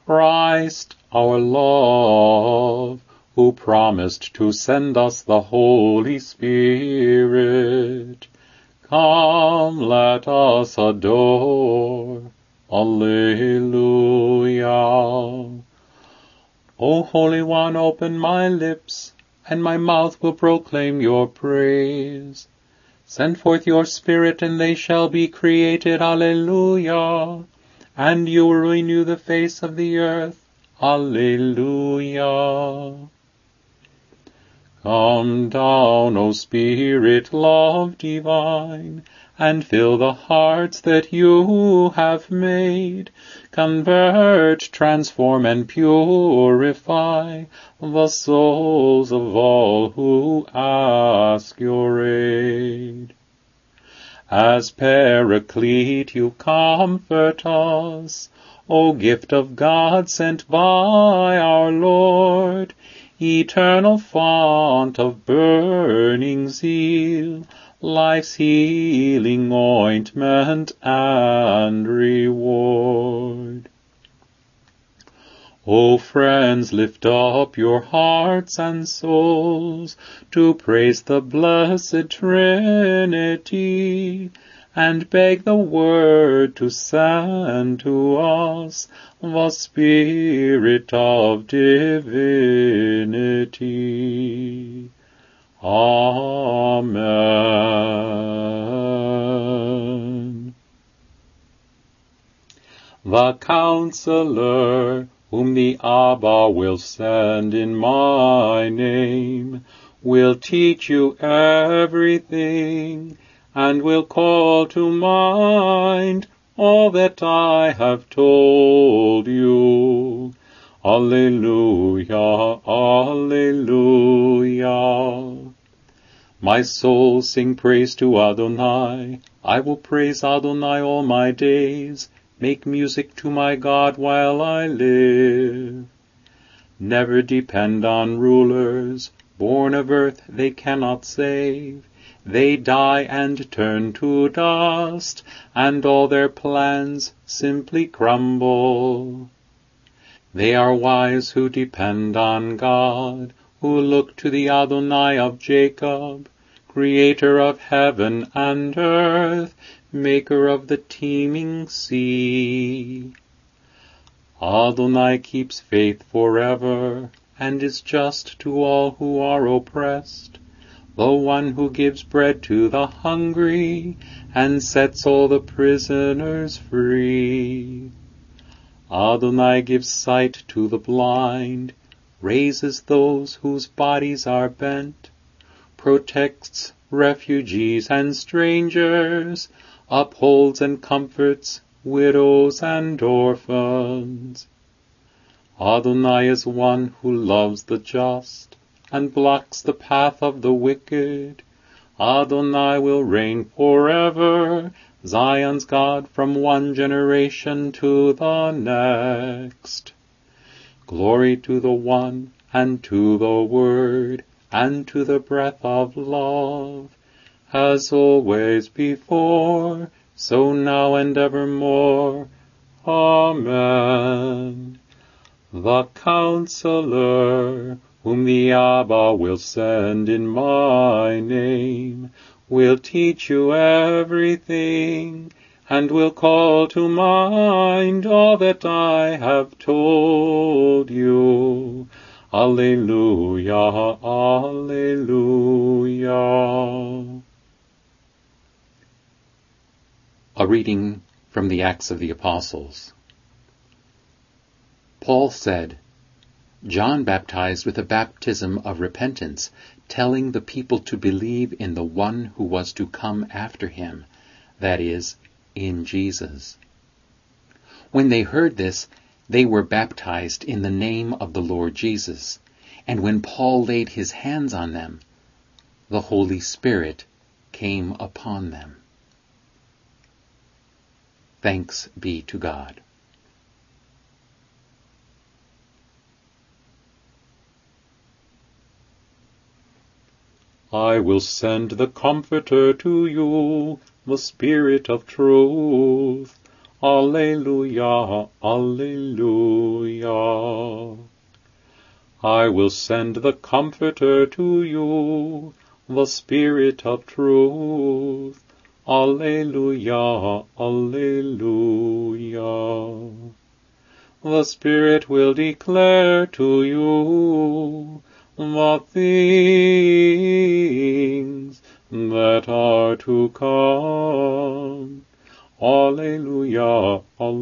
Christ our love, who promised to send us the Holy Spirit. Come, let us adore. Alleluia. O Holy One, open my lips, and my mouth will proclaim your praise. Send forth your Spirit, and they shall be created. Alleluia. And you will renew the face of the earth. Alleluia. Come down, O Spirit, love divine, and fill the hearts that you have made. Convert, transform, and purify the souls of all who ask your aid. As Paraclete you comfort us, O gift of God sent by our Lord, eternal fount of burning zeal, life's healing ointment and reward. O friends, lift up your hearts and souls to praise the blessed Trinity, and beg the Word to send to us the Spirit of divinity. Amen. The Counselor, whom the Abba will send in my name, will teach you everything, and will call to mind all that I have told you. Alleluia, alleluia. My soul, sing praise to Adonai. I will praise Adonai all my days. Make music to my God while I live. Never depend on rulers. Born of earth, they cannot save. They die and turn to dust, and all their plans simply crumble. They are wise who depend on God, who look to the Adonai of Jacob, creator of heaven and earth, maker of the teeming sea. Adonai keeps faith forever, and is just to all who are oppressed, the one who gives bread to the hungry, and sets all the prisoners free. Adonai gives sight to the blind, raises those whose bodies are bent, protects refugees and strangers, upholds and comforts widows and orphans. Adonai is one who loves the just, and blocks the path of the wicked. Adonai will reign forever, Zion's God, from one generation to the next. Glory to the One, and to the Word, and to the breath of love, as always before, so now and evermore. Amen. The Counselor, whom the Abba will send in my name, will teach you everything, and will call to mind all that I have told you. Alleluia, alleluia. A reading from the Acts of the Apostles. Paul said, John baptized with a baptism of repentance, telling the people to believe in the one who was to come after him, that is, in Jesus. When they heard this, they were baptized in the name of the Lord Jesus, and when Paul laid his hands on them, the Holy Spirit came upon them. Thanks be to God. I will send the Comforter to you, the Spirit of truth. Alleluia, Alleluia. I will send the Comforter to you, the Spirit of truth. Alleluia, Alleluia. The Spirit will declare to you the things that are to come. Alleluia,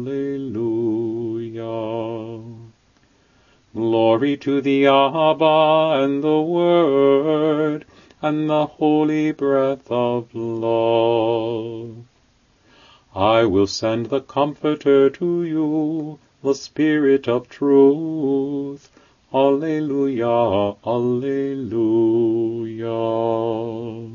Alleluia. Glory to the Abba and the Word and the holy breath of love. I will send the Comforter to you, the Spirit of truth. Alleluia, Alleluia.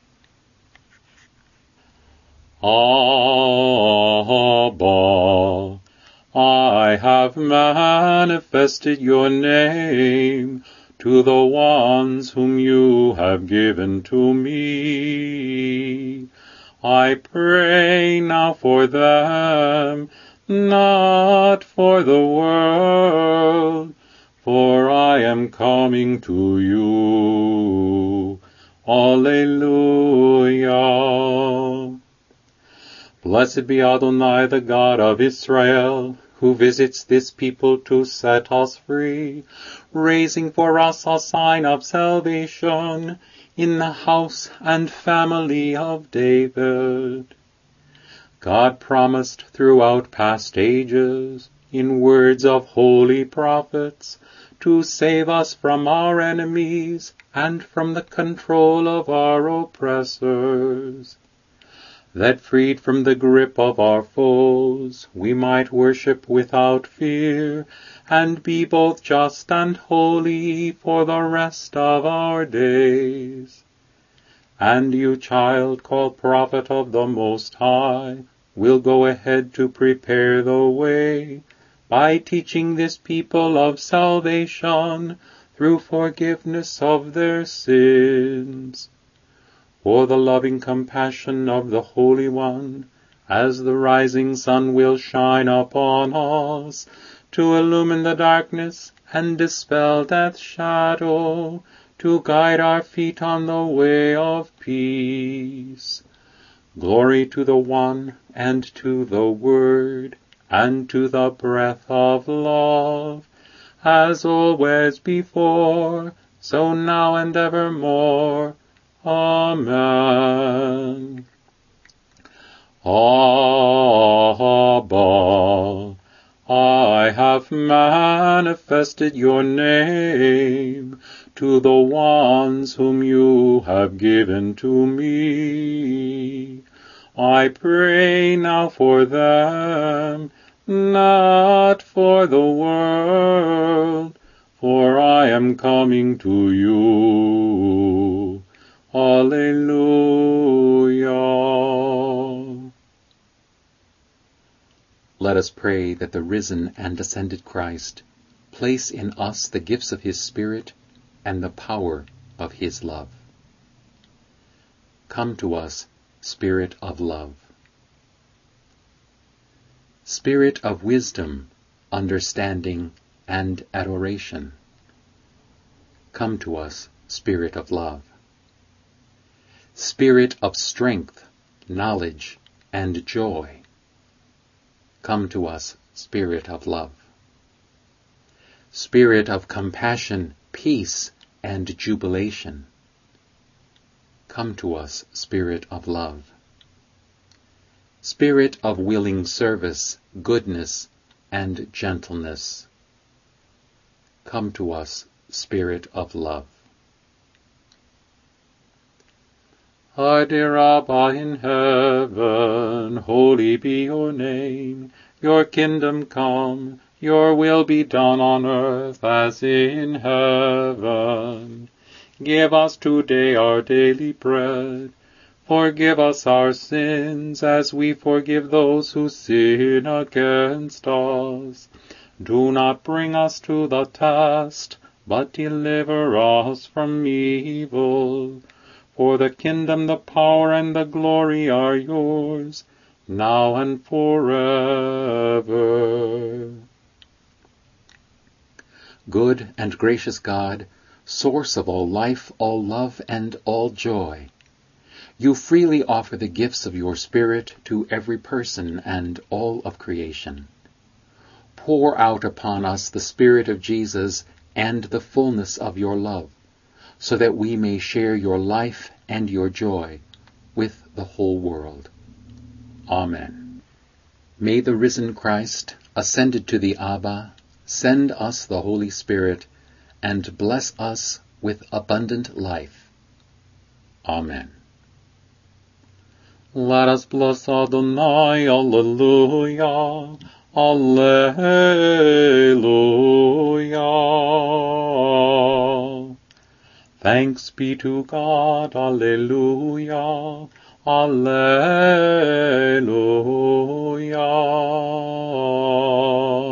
Abba, I have manifested your name to the ones whom you have given to me. I pray now for them, not for the world, for I am coming to you. Alleluia. Blessed be Adonai, the God of Israel, who visits this people to set us free, raising for us a sign of salvation in the house and family of David. God promised throughout past ages, in words of holy prophets, to save us from our enemies and from the control of our oppressors, that freed from the grip of our foes, we might worship without fear, and be both just and holy for the rest of our days. And you, child, called prophet of the Most High, will go ahead to prepare the way, by teaching this people of salvation, through forgiveness of their sins. For the loving compassion of the Holy One, as the rising sun will shine upon us, to illumine the darkness and dispel death's shadow, to guide our feet on the way of peace. Glory to the One, and to the Word, and to the breath of love, as always before, so now and evermore. Amen. Abba, I have manifested your name to the ones whom you have given to me. I pray now for them, not for the world, for I am coming to you. Alleluia. Let us pray that the risen and ascended Christ place in us the gifts of his Spirit and the power of his love. Come to us, Spirit of love. Spirit of wisdom, understanding, and adoration. Come to us, Spirit of love. Spirit of strength, knowledge, and joy. Come to us, Spirit of love. Spirit of compassion, peace, and jubilation. Come to us, Spirit of love. Spirit of willing service, goodness, and gentleness. Come to us, Spirit of love. Our dear Abba in heaven, holy be your name. Your kingdom come, your will be done on earth as in heaven. Give us today our daily bread. Forgive us our sins as we forgive those who sin against us. Do not bring us to the test, but deliver us from evil. For the kingdom, the power, and the glory are yours, now and forever. Good and gracious God, source of all life, all love, and all joy, you freely offer the gifts of your Spirit to every person and all of creation. Pour out upon us the Spirit of Jesus and the fullness of your love, so that we may share your life and your joy with the whole world. Amen. May the risen Christ, ascended to the Abba, send us the Holy Spirit, and bless us with abundant life. Amen. Let us bless Adonai, Alleluia, Alleluia. Thanks be to God, Alleluia, Alleluia.